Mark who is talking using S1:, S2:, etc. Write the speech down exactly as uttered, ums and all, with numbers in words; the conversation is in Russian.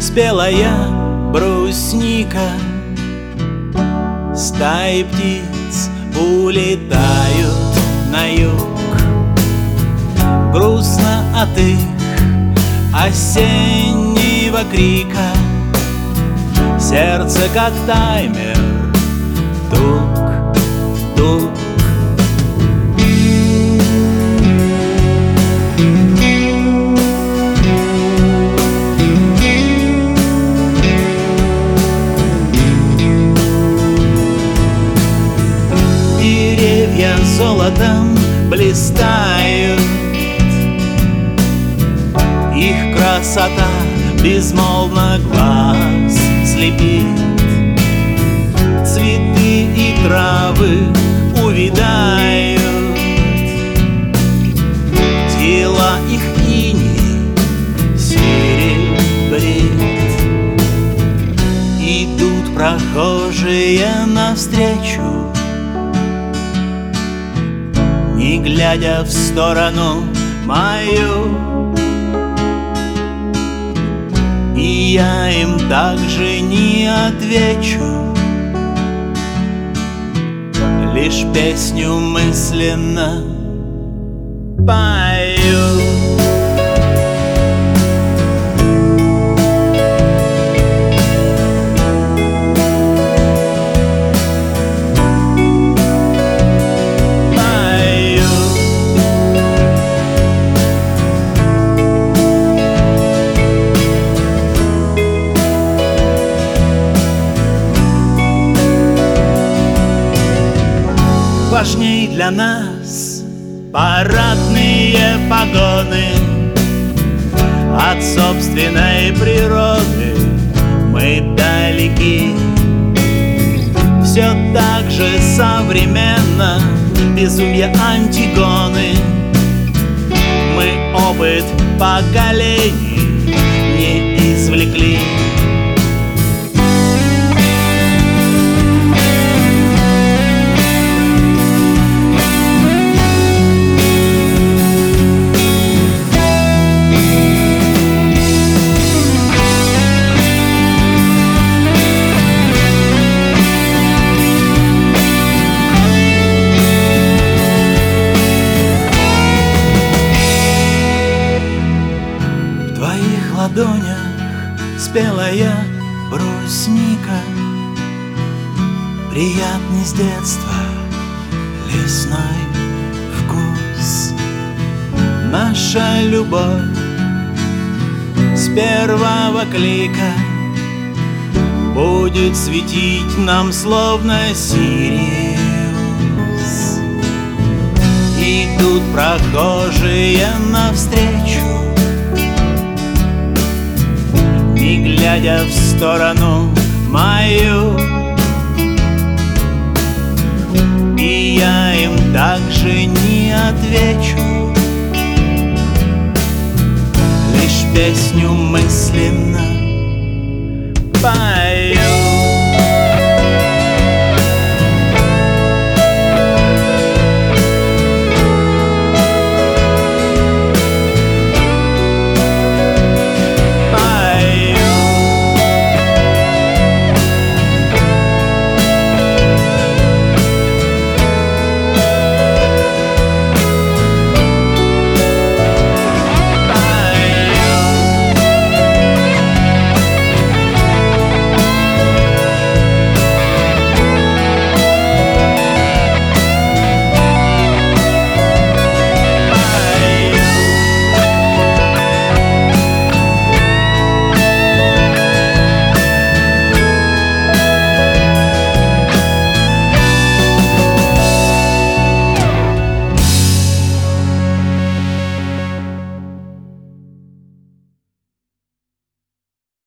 S1: Спелая брусника, стаи птиц улетают на юг. Грустно от их осеннего крика, сердце как таймер, тук-тук. Деревья золотом блистают, их красота безмолвно глаз слепит. Цветы и травы увядают, тела их иней серебрит. Идут прохожие навстречу, не глядя в сторону мою, и я им также не отвечу, лишь песню мысленно пою. Важней для нас парадные погоны, от собственной природы мы далеки. Все так же современно безумие Антигоны, мы опыт поколений не извлекли. В ладонях спелая брусника, приятный с детства лесной вкус. Наша любовь с первого клика будет светить нам словно Сириус. Идут прохожие навстречу, не глядя в сторону мою, и я им также не отвечу, лишь песню мысленно пою.